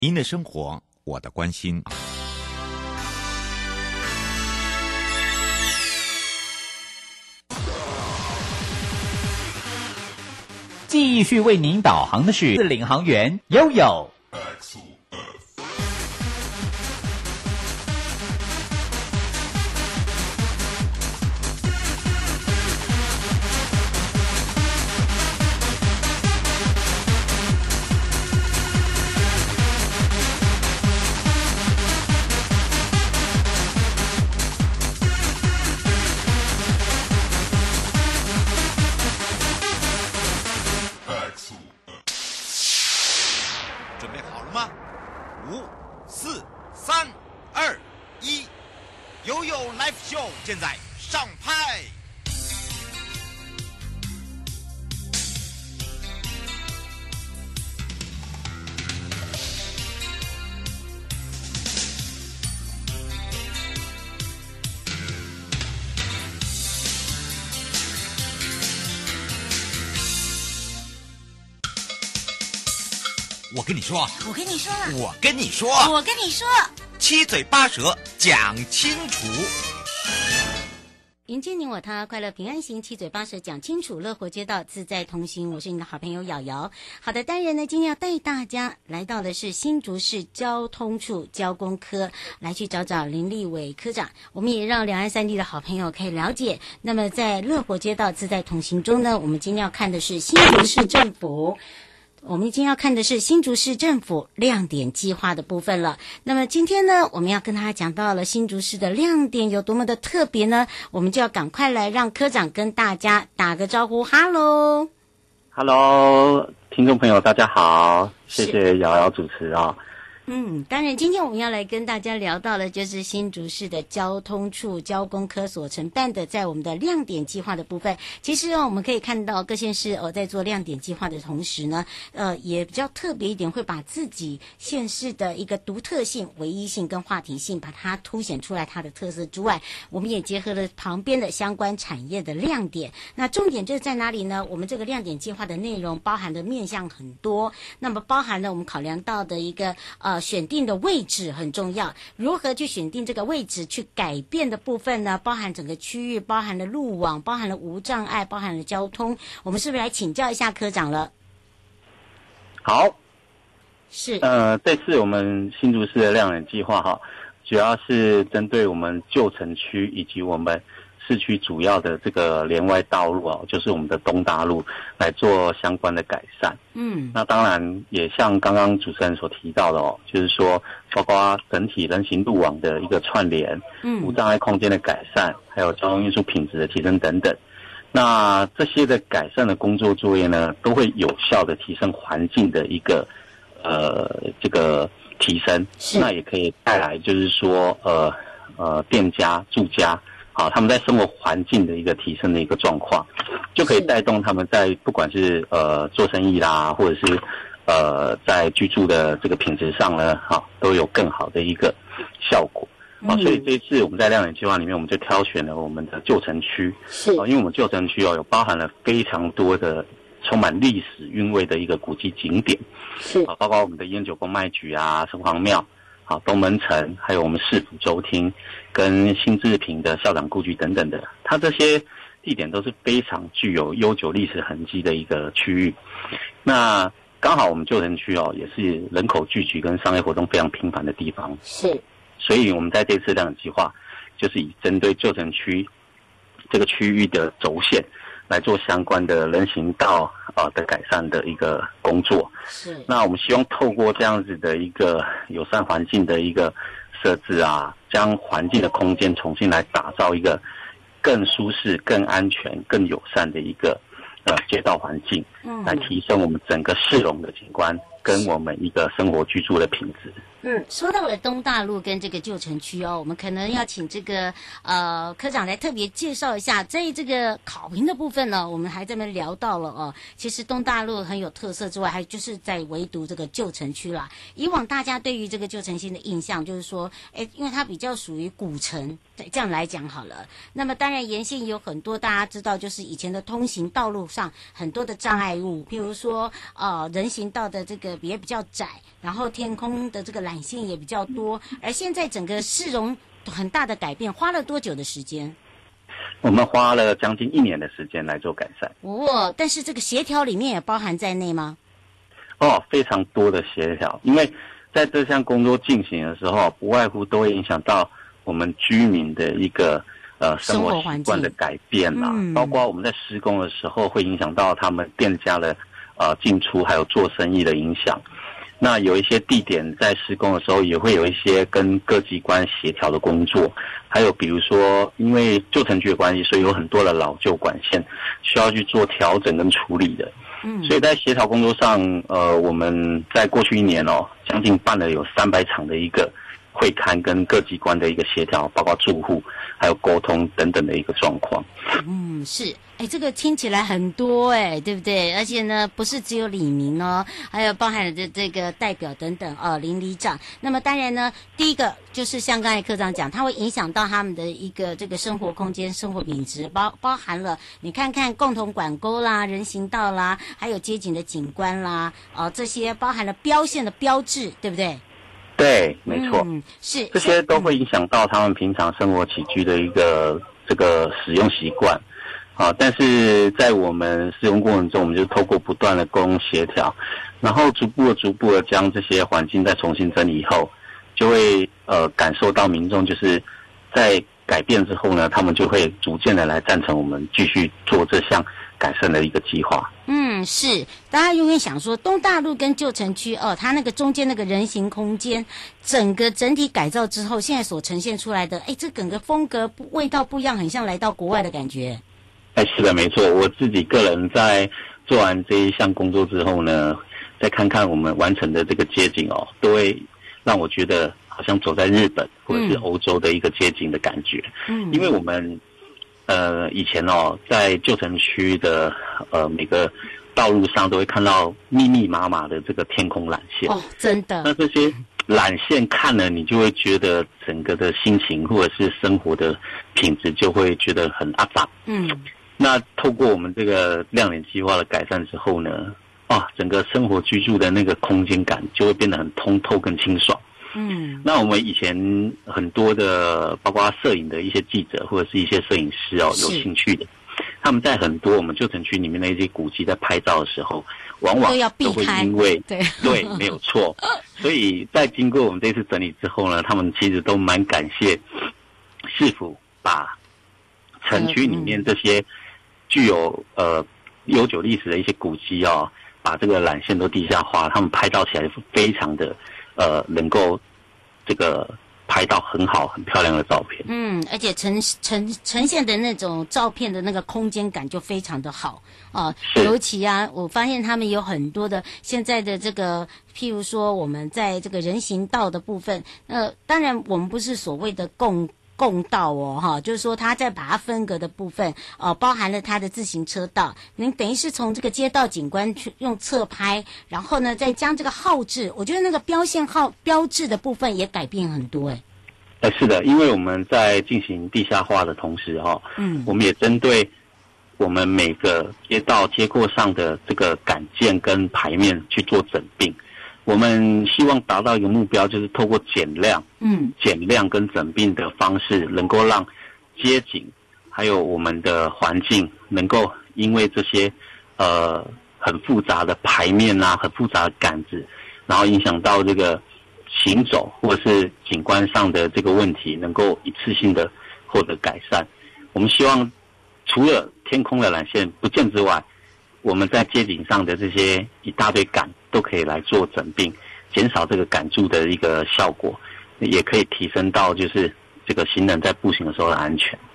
您的生活，我的关心。 继续为您导航的是领航员悠悠。 现在上拍。我跟你说， 我跟你说， 我跟你说， 我跟你说， 七嘴八舌讲清楚。 迎接你我他，快乐平安行，七嘴八舌讲清楚，乐活街道自在同行。我是你的好朋友瑶瑶。好的，单元呢，今天要带大家来到的是新竹市交通处交工科，来去找找林立伟科长。我们也让两岸三地的好朋友可以了解。那么在乐活街道自在同行中呢，我们今天要看的是新竹市政府。我们今天要看的是新竹市政府亮点计划的部分了。那么今天呢，我们要跟大家讲到了新竹市的亮点有多么的特别呢？我们就要赶快来让科长跟大家打个招呼。Hello， 听众朋友大家好，谢谢瑶瑶主持啊。 当然今天我们要来跟大家聊到的就是新竹市的交通处交工科所承办的在我们的亮点计划的部分。其实我们可以看到各县市在做亮点计划的同时呢，也比较特别一点，会把自己县市的一个独特性、唯一性跟话题性把它凸显出来它的特色之外，我们也结合了旁边的相关产业的亮点。那重点就是在哪里呢？我们这个亮点计划的内容包含的面向很多，那么包含了我们考量到的一个选定的位置很重要，如何去选定这个位置去改变的部分呢？包含整个区域，包含了路网，包含了无障碍，包含了交通。我们是不是来请教一下科长了？ 好， 是这次我们新竹市的亮点计划主要是针对我们旧城区以及我们市区主要的这个连外道路就是我们的东大路来做相关的改善。那当然也像刚刚主持人所提到的就是说包括整体人行路网的一个串联，无障碍空间的改善，还有交通运输品质的提升等等。那这些的改善的工作作业呢，都会有效的提升环境的一个这个提升，那也可以带来就是说店家住家他们在生活环境的一个提升的一个状况，就可以带动他们在不管是做生意啦，或者是在居住的这个品质上呢都有更好的一个效果。所以这一次我们在亮点计划里面，我们就挑选了我们的旧城区，因为我们旧城区有包含了非常多的充满历史韵味的一个古迹景点，包括我们的烟酒公卖局啊、城隍庙、东门城，还有我们市府州厅跟新治平的校长故居等等的，它这些地点都是非常具有悠久历史痕迹的一个区域。那刚好我们旧城区也是人口聚集跟商业活动非常频繁的地方，所以我们在这次亮点计划就是以针对旧城区这个区域的轴线来做相关的人行道的改善的一个工作。那我们希望透过这样子的一个友善环境的一个设置将环境的空间重新来打造一个更舒适、更安全、更友善的一个街道环境，来提升我们整个市容的景观跟我们一个生活居住的品质。 说到了东大路跟这个旧城区哦，我们可能要请这个科长来特别介绍一下，在这个考评的部分呢，我们还这边聊到了哦，其实东大路很有特色之外，还就是在唯独这个旧城区啦。以往大家对于这个旧城区的印象就是说，因为它比较属于古城，这样来讲好了。那么当然沿线有很多大家知道，就是以前的通行道路上很多的障碍物，譬如说人行道的这个也比较窄，然后天空的这个缆线也比较多，而现在整个市容很大的改变，花了多久的时间？ 我们花了将近1年的时间来做改善。 但是这个协调里面也包含在内吗？ 非常多的协调，因为在这项工作进行的时候，不外乎都会影响到我们居民的一个生活习惯的改变啦，包括我们在施工的时候会影响到他们店家的进出，还有做生意的影响。那有一些地点在施工的时候也会有一些跟各机关协调的工作，还有比如说因为旧城区的关系，所以有很多的老旧管线需要去做调整跟处理的。所以在协调工作上，我们在过去1年将近办了有300场的一个会勘跟各机关的一个协调，包括住户还有沟通等等的一个状况。 是，这个听起来很多对不对？而且呢，不是只有里民哦，还有包含了这个代表等等邻里长。那么当然呢，第一个就是像刚才科长讲，它会影响到他们的一个这个生活空间、生活品质，包含了你看看共同管沟啦、人行道啦，还有街景的景观啦，这些包含了标线的标志，对不对？ 对，没错， 是这些都会影响到他们平常生活起居的一个这个使用习惯。但是在我们使用过程中，我们就透过不断的沟通协调，然后逐步的将这些环境再重新整理以后，就会感受到民众就是在改变之后呢，他们就会逐渐的来赞成我们继续做这项改善的一个计划。 是，大家永远想说东大路跟旧城区它那个中间那个人行空间，整体改造之后，现在所呈现出来的，这整个风格味道不一样，很像来到国外的感觉。 是的，没错。我自己个人在做完这一项工作之后呢，再看看我们完成的这个街景都会让我觉得好像走在日本或者是欧洲的一个街景的感觉。因为我们以前在旧城区的每个道路上都会看到密密麻麻的这个天空缆线。 真的。 那这些缆线看了，你就会觉得整个的心情或者是生活的品质就会觉得很阿杂。那透过我们这个亮点计划的改善之后呢，整个生活居住的那个空间感就会变得很通透跟清爽。那我们以前很多的包括摄影的一些记者或者是一些摄影师有兴趣的，他们在很多我们旧城区里面的一些古迹在拍照的时候，往往都会因为对没有错。所以在经过我们这次整理之后呢，他们其实都蛮感谢市府把城区里面这些具有悠久历史的一些古迹把这个缆线都地下化，他们拍照起来非常的能够这个拍到很好很漂亮的照片。 而且呈现的那种照片的那个空间感就非常的好尤其我发现他们有很多的现在的这个，譬如说我们在这个人行道的部分，当然我们不是所谓的共道就是说他在把它分隔的部分包含了他的自行车道，您等于是从这个街道景观去用侧拍，然后呢再将这个号志，我觉得那个标志的部分也改变很多是的，因为我们在进行地下化的同时我们也针对我们每个街道街廓上的这个杆件跟牌面去做整并。我们希望达到一个目标，就是透过减量跟整并的方式，能够让街景还有我们的环境能够因为这些很复杂的牌面很复杂的杆子，然后影响到这个行走或者是景观上的这个问题，能够一次性的获得改善。我们希望除了天空的缆线不见之外，我们在街景上的这些一大堆杆都可以来做整并，减少这个杆柱的一个效果，也可以提升到就是这个行人在步行的时候的安全。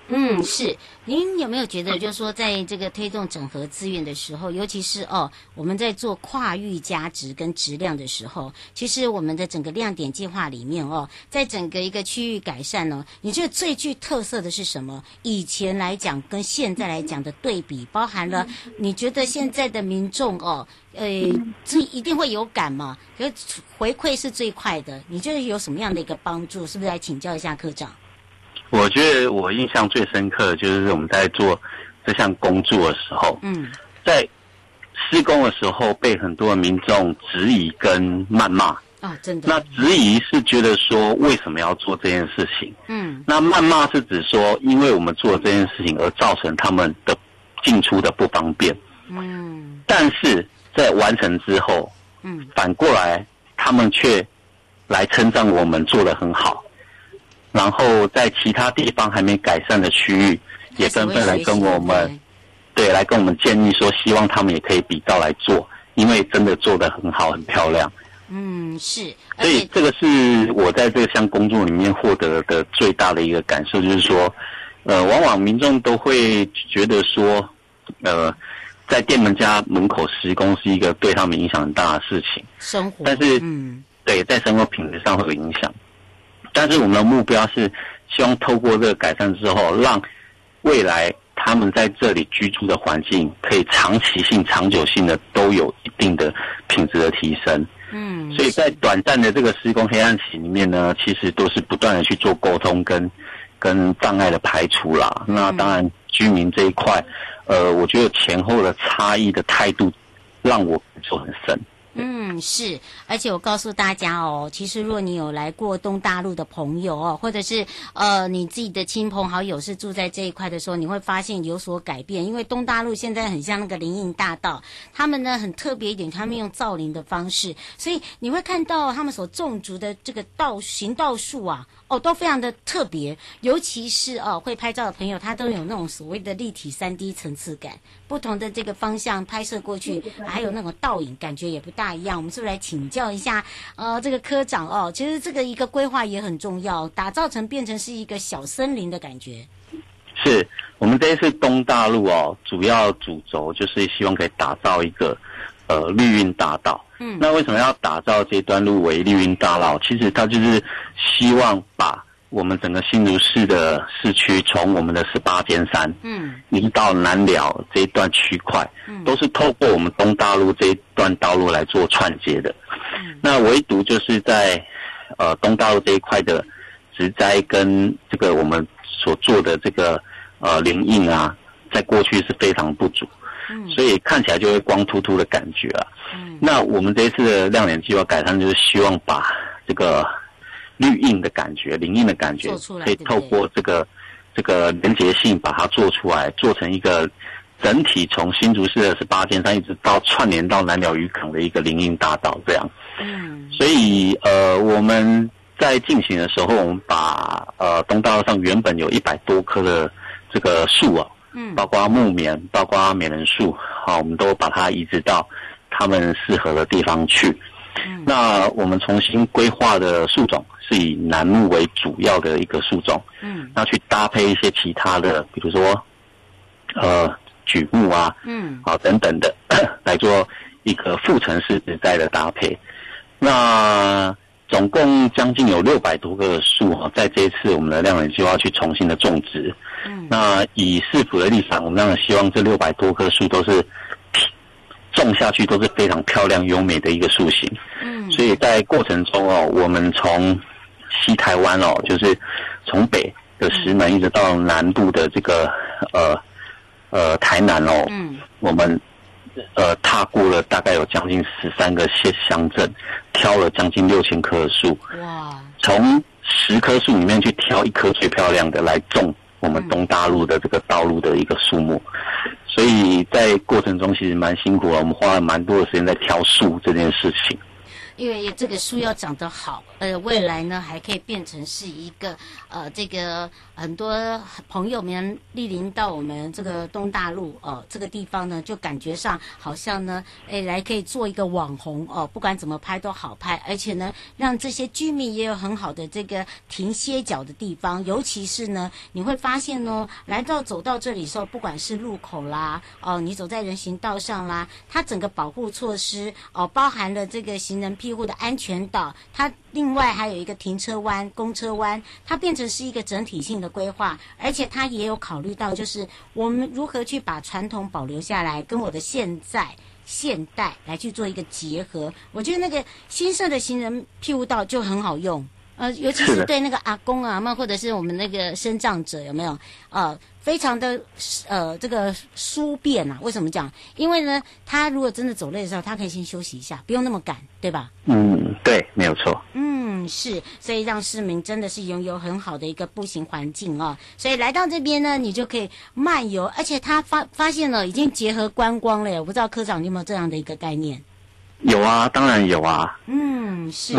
是。您有没有觉得，就是说，在这个推动整合资源的时候，尤其是我们在做跨域价值跟质量的时候，其实我们的整个亮点计划里面在整个一个区域改善你觉得最具特色的是什么？以前来讲跟现在来讲的对比，包含了你觉得现在的民众这一定会有感嘛？可是回馈是最快的，你觉得有什么样的一个帮助？是不是来请教一下科长？ 我觉得我印象最深刻的就是我们在做这项工作的时候，在施工的时候被很多的民众质疑跟谩骂。 真的。 那质疑是觉得说为什么要做这件事情？那谩骂是指说因为我们做这件事情而造成他们的进出的不方便。但是在完成之后，反过来他们却来称赞我们做得很好。然后在其他地方还没改善的区域，也纷纷来跟我们，来跟我们建议说，希望他们也可以比照来做，因为真的做得很好，很漂亮。 是。 所以这个是我在这项工作里面获得的最大的一个感受，就是说，往往民众都会觉得说，在店门家门口施工是一个对他们影响很大的事情， 生活， 但是，对，在生活品质上会有影响。但是我们的目标是希望透过这个改善之后，让未来他们在这里居住的环境可以长期性、长久性的都有一定的品质的提升。所以在短暂的这个施工黑暗期里面呢，其实都是不断的去做沟通跟障碍的排除啦。那当然居民这一块，我觉得前后的差异的态度让我感受很深。 是，而且我告诉大家其实如果你有来过东大陆的朋友或者是你自己的亲朋好友是住在这一块的时候，你会发现有所改变。因为东大陆现在很像那个林荫大道，他们呢很特别一点，他们用造林的方式，所以你会看到他们所种植的这个行道树都非常的特别，尤其是会拍照的朋友，他都有那种所谓的立体 3D 层次感，不同的这个方向拍摄过去，还有那种倒影，感觉也不大一样。我们是不是来请教一下这个科长其实这个一个规划也很重要，打造成变成是一个小森林的感觉。 是我们这一次东大陆主要主轴就是希望可以打造一个绿荫大道。那为什么要打造这段路为绿荫大道？其实它就是希望把我们整个新竹市的市区，从我们的18尖山，一直到南寮这一段区块，都是透过我们东大陆这一段道路来做串接的。那唯独就是在东大陆这一块的植栽跟这个我们所做的这个林荫在过去是非常不足。所以看起来就会光秃秃的感觉那我们这一次的亮点计划改善，就是希望把这个绿荫的感觉、林荫的感觉，可以透过这个连结性把它做出来，做成一个整体从新竹市的18尖山一直到串联到南寮渔港的一个林荫大道这样。所以我们在进行的时候，我们把东大道上原本有100多棵的这个树包括木棉，包括美人树我们都把它移植到他们适合的地方去。那我们重新规划的树种是以楠木为主要的一个树种，那去搭配一些其他的，比如说榉木等等的来做一个副城市植栽的搭配。那总共将近有600多个树在这一次我们的亮点计划去重新的种植。那以市府的立场，我们当然希望这600多棵树都是种下去都是非常漂亮优美的一个树型。所以在过程中我们从西台湾就是从北的石门一直到南部的这个台南我们踏过了大概有将近13个乡镇，挑了将近6000棵的树。从10棵树里面去挑1棵最漂亮的来种我们东大陆的这个道路的一个树木。所以在过程中其实蛮辛苦的，我们花了蛮多的时间在挑树这件事情。 因为这个树要长得好，未来呢还可以变成是一个这个很多朋友们莅临到我们这个东大陆这个地方呢，就感觉上好像呢，来可以做一个网红不管怎么拍都好拍，而且呢，让这些居民也有很好的这个停歇脚的地方，尤其是呢，你会发现呢，走到这里的时候，不管是路口啦，你走在人行道上啦，它整个保护措施包含了这个行人庇护的安全岛，它另外还有一个停车湾、公车湾，它变成是一个整体性的规划，而且它也有考虑到，就是我们如何去把传统保留下来，跟我的现代来去做一个结合。我觉得那个新设的行人庇护道就很好用。尤其是对那个阿公阿嬷或者是我们那个身障者，有没有？非常的这个疏便啊。为什么讲？因为呢，他如果真的走累的时候，他可以先休息一下，不用那么赶，对吧？ 对，没有错。 是，所以让市民真的是拥有很好的一个步行环境哦。所以来到这边呢，你就可以漫游，而且他发现了已经结合观光了耶。我不知道科长你有没有这样的一个概念？ 有啊，当然有啊。 是。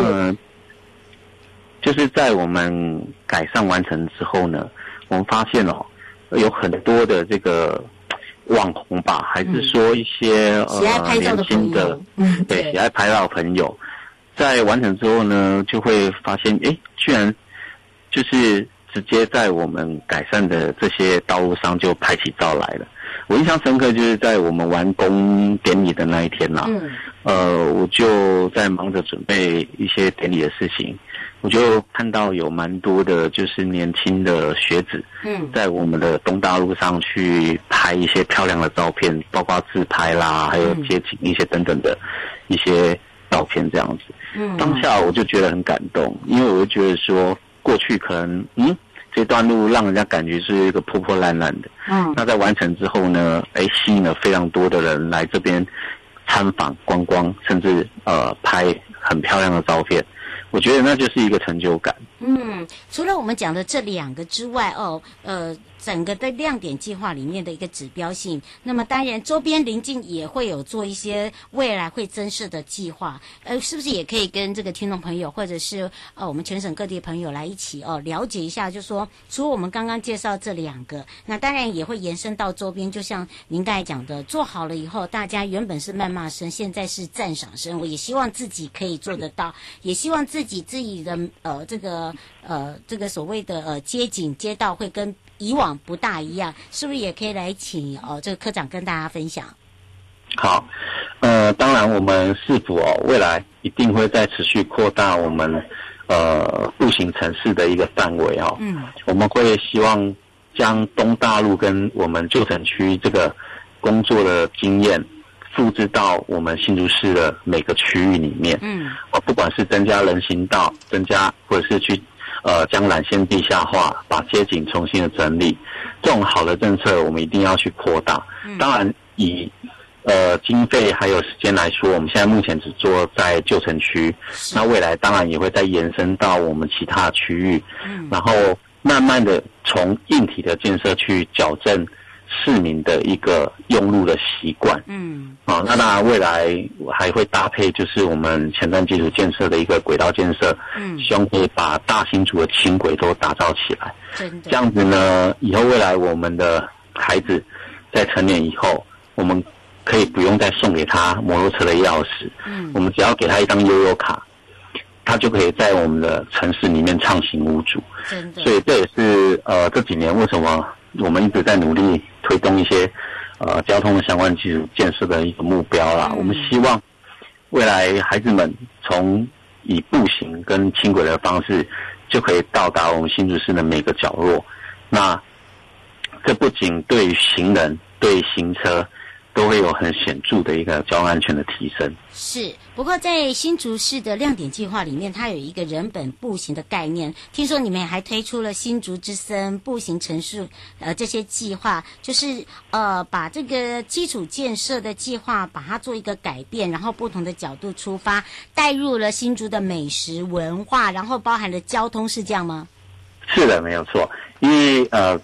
就是在我们改善完成之后呢，我们发现有很多的这个网红吧，还是说一些喜爱拍照的朋友， 对，喜爱拍照的朋友，在完成之后呢，就会发现，居然就是直接在我们改善的这些道路上就拍起照来了。我印象深刻，就是在我们完工典礼的那一天啦，我就在忙着准备一些典礼的事情。我就看到有蛮多的，就是年轻的学子，在我们的东大路上去拍一些漂亮的照片，包括自拍啦，还有街景一些等等的一些照片这样子。当下我就觉得很感动，因为我就觉得说，过去可能这段路让人家感觉是一个破破烂烂的，那在完成之后呢，吸引了非常多的人来这边参访观光，甚至拍很漂亮的照片。我觉得那就是一个成就感。 除了我们讲的这两个之外，整个的亮点计划里面的一个指标性，那么当然周边邻近也会有做一些未来会增设的计划，是不是也可以跟这个听众朋友或者是我们全省各地朋友来一起了解一下，就说除了我们刚刚介绍这两个，那当然也会延伸到周边，就像您刚才讲的，做好了以后，大家原本是谩骂声，现在是赞赏声，我也希望自己可以做得到，也希望自己的这个所谓的街景街道会跟以往不大一样，是不是也可以来请这个科长跟大家分享？ 好，当然我们市府未来一定会再持续扩大我们步行城市的一个范围我们会希望将东大路跟我们旧城区这个工作的经验复制到我们新竹市的每个区域里面。不管是增加人行道，或者是去将缆线地下化，把街景重新的整理，这种好的政策我们一定要去扩大。当然以经费还有时间来说，我们现在目前只做在旧城区，那未来当然也会再延伸到我们其他区域，然后慢慢的从硬体的建设去矫正市民的一个用路的习惯。那当然未来还会搭配就是我们前瞻基础建设的一个轨道建设，希望可以把大新竹的轻轨都打造起来。这样子呢，以后未来我们的孩子在成年以后，我们可以不用再送给他摩托车的钥匙，我们只要给他一张悠游卡，他就可以在我们的城市里面畅行无阻。所以这也是这几年为什么我们一直在努力推动一些交通相关基础建设的一个目标啦。我们希望未来孩子们从以步行跟轻轨的方式就可以到达我们新竹市的每个角落。那这不仅对于行人、对行车都会有很显著的一个交通安全的提升。 是，不过在新竹市的亮点计划里面，它有一个人本步行的概念。听说你们还推出了新竹之森步行城市这些计划，就是把这个基础建设的计划把它做一个改变，然后不同的角度出发，带入了新竹的美食文化，然后包含了交通，是这样吗？ 是的，没有错。因为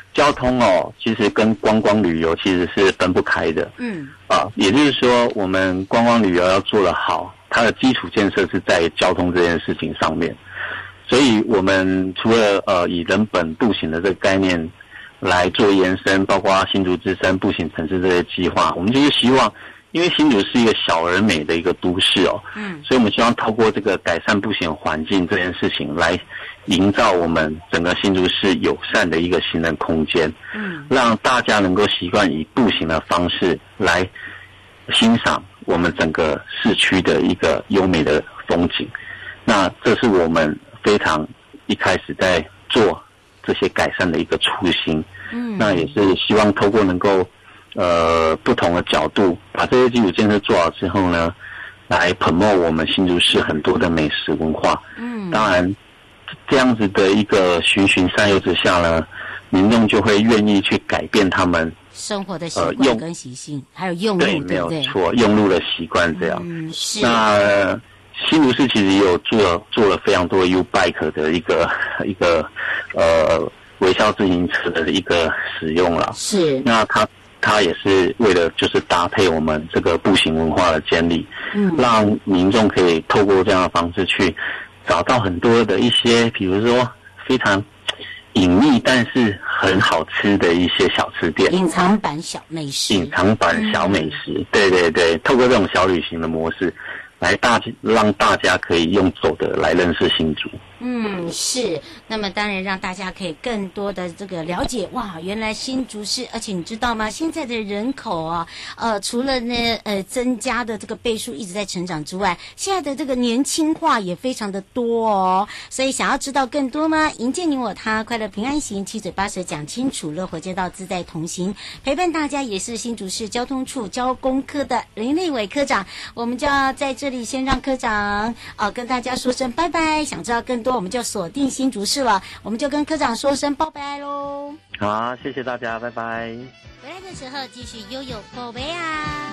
交通其实跟观光旅游其实是分不开的。也就是说，我们观光旅游要做得好，它的基础建设是在交通这件事情上面。所以我们除了以人本步行的这个概念来做延伸，包括新竹之声步行城市这些计划，我们就是希望，因为新竹是一个小而美的一个都市所以我们希望透过这个改善步行环境这件事情来营造我们整个新竹市友善的一个行人空间，让大家能够习惯以步行的方式来欣赏我们整个市区的一个优美的风景。那这是我们非常一开始在做这些改善的一个初心。那也是希望透过能够不同的角度把这些基础建设做好之后呢，来 promote 我们新竹市很多的美食文化。当然这样子的一个循循善诱之下呢，民众就会愿意去改变他们生活的习惯跟习性，还有用路，对不对？ 没有错，用路的习惯这样。 是。 那新竹市其实也有做了非常多 U-Bike 的一个微笑自行车的一个使用了。是。那它也是为了就是搭配我们这个步行文化的建立，让民众可以透过这样的方式去找到很多的一些，比如说非常隐秘但是很好吃的一些小吃店， 隐藏版小美食。 对对对，透过这种小旅行的模式来让大家可以用走的来认识新竹。 是。那么当然让大家可以更多的这个了解，哇，原来新竹市，而且你知道吗？现在的人口啊，除了呢增加的这个倍数一直在成长之外，现在的这个年轻化也非常的多哦。所以想要知道更多吗？迎接你我他，快乐平安行，七嘴八舌讲清楚，乐活街道自在同行，陪伴大家也是新竹市交通处交工科的林立伟科长。我们就要在这里先让科长跟大家说声拜拜。想知道更多，我们就锁定新竹市了，我们就跟科长说声拜拜喽。 好，谢谢大家，拜拜。 回来的时候继续悠悠宝贝啊。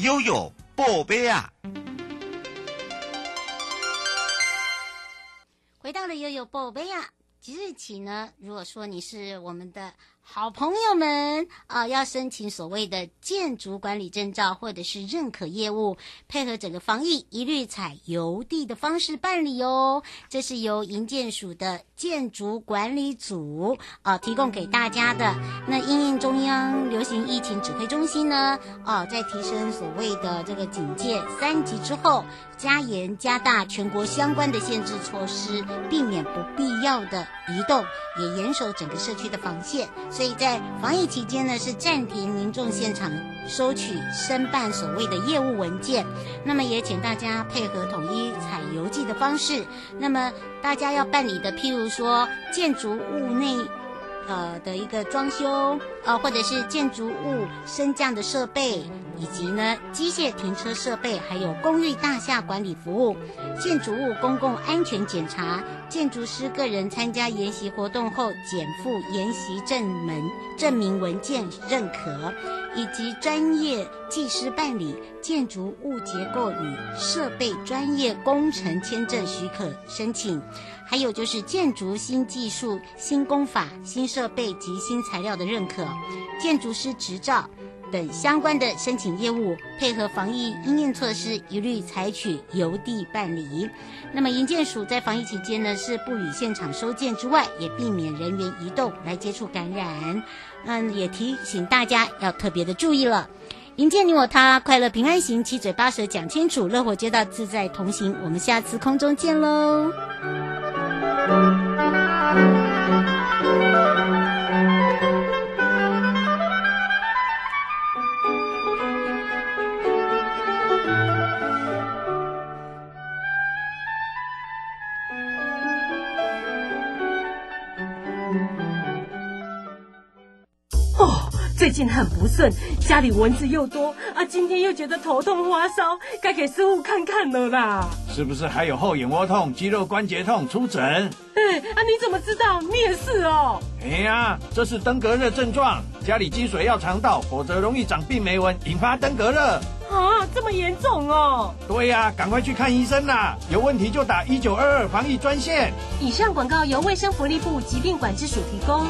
悠悠宝贝啊！ 回到了悠悠宝贝啊！即日起呢，如果说你是我们的好朋友们要申请所谓的建筑管理证照或者是认可业务，配合整个防疫，一律采邮递的方式办理哦。这是由营建署的建筑管理组提供给大家的。那因应中央流行疫情指挥中心呢在提升所谓的这个警戒3级之后，加严加大全国相关的限制措施，避免不必要的移动，也严守整个社区的防线。所以在防疫期间呢，是暂停民众现场收取申办所谓的业务文件。那么也请大家配合统一采邮寄的方式。那么大家要办理的，譬如说建筑物内的一个装修或者是建筑物升降的设备，以及呢机械停车设备，还有公寓大厦管理服务、建筑物公共安全检查、建筑师个人参加研习活动后减负研习证明文件认可，以及专业技师办理建筑物结构与设备专业工程签证许可申请，还有就是建筑新技术、新工法、新设备及新材料的认可、建筑师执照等相关的申请业务，配合防疫因应措施，一律采取邮递办理。那么营建署在防疫期间呢，是不予现场收件之外，也避免人员移动来接触感染。也提醒大家要特别的注意了。迎接你我他，快乐平安行，七嘴八舌讲清楚，乐活街道自在同行。我们下次空中见喽。 最近很不顺，家里蚊子又多今天又觉得头痛发烧，该给师傅看看了啦。 是不是还有后眼窝痛、肌肉关节痛？出诊。 你怎么知道？你也是哦。 这是登革热症状，家里积水要常倒，否则容易长病媒蚊，引发登革热。 这么严重哦？ 对呀，赶快去看医生啦！有问题就打1922防疫专线。 以上广告由卫生福利部疾病管制署提供。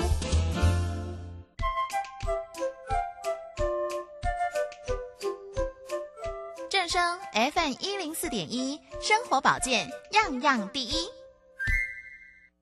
正声 FM104.1，生活保健样样第一。